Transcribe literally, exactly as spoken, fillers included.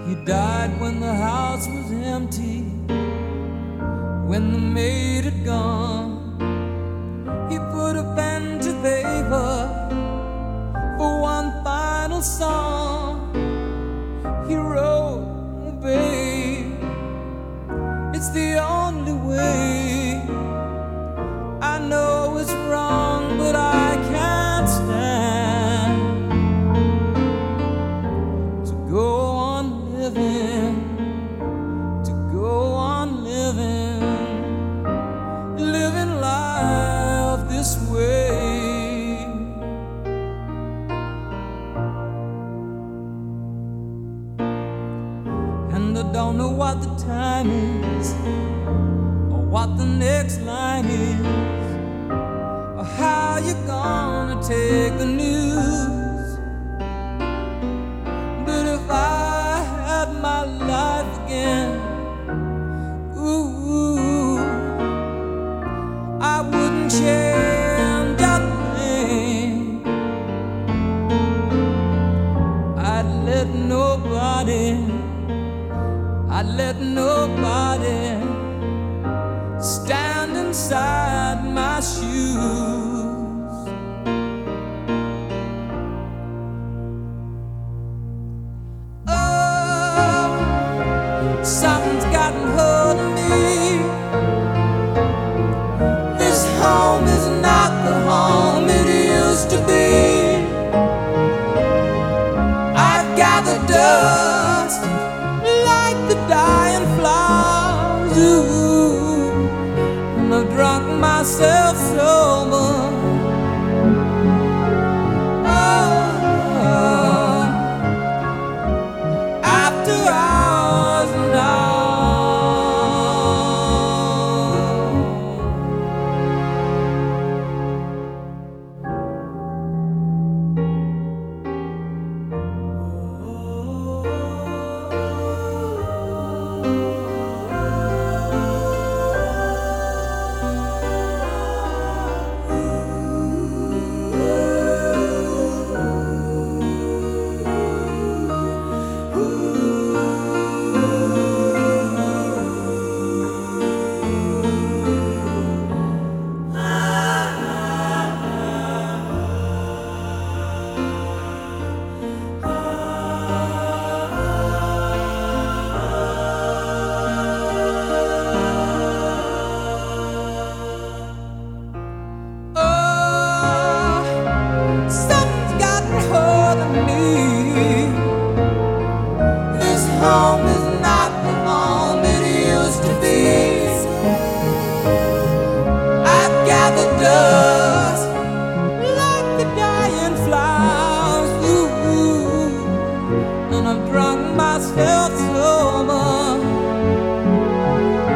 He died when the house was empty, when the maid had gone. He put a pen to paper for one final song. He wrote, "Oh, babe, it's the only way. I know it's wrong, but I can't stand to go on living, to go on living, living life this way." And I don't know what the time is, or what the next line is, or how you're gonna take the news. But if I had my life again, ooh, I wouldn't change a thing. I'd let nobody, I'd let nobody stand inside my shoes. Oh, something's gotten hold of me. This home is not the home it used to be. I've gathered dust like the dying flowers, ooh, and I've drunk myself sober. Oh, after hours and hours. Home is not the home it used to be. I've gathered dust like the dying flowers, ooh, and I've drunk myself sober.